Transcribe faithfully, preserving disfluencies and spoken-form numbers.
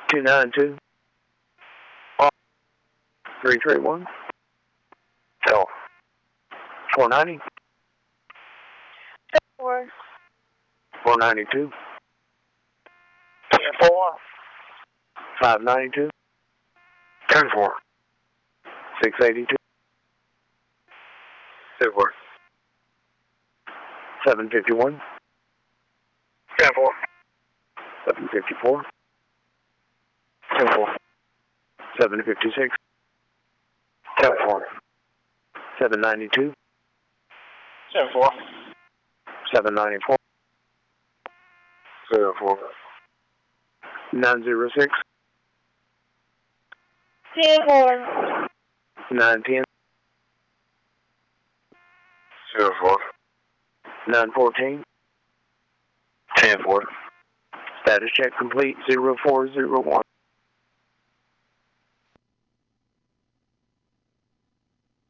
two nine two, three three one, Tell. four ninety, Four. four ninety-two, ten four. five ninety-two, ten four. six eighty-two, two four. seven fifty-one, ten four. seven fifty-four, ten four. seven fifty-six, ten four. seven ninety-two, ten four. seven ninety-four, zero four. nine zero six, Ten four. nine ten, zero four. nine fourteen, ten four. status check complete, zero four zero one.